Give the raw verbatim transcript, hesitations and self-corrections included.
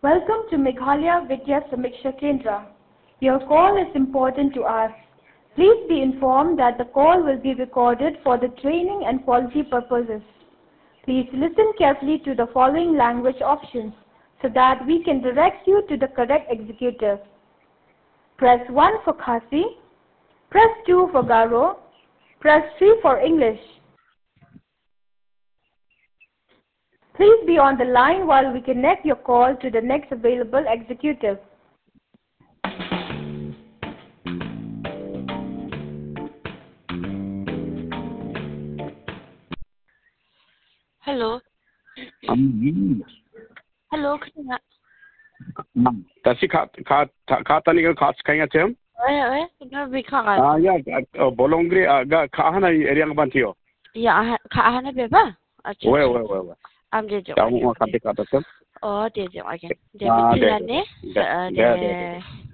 Welcome to Meghalaya Vidya Samiksha Kendra. Your call is important to us. Please be informed that the call will be recorded for the training and quality purposes. Please listen carefully to the following language options so that we can direct you to the correct executive. Press one for Khasi, press two for Garo, press three for English. Please be on the line while we connect your call to the next available executive. Hello. Um, Hello, kaya. Tasi khat khat khat ani ka khat kaya chem. Eh eh, na bika ka. Ah ya bolongri aga khana area ng bantio. Ya, ka na beba. Acha. We we we we. Am je jo. Tamu khat khat chem. Oh, de jo again. De Ah, bitina de ne. de de de.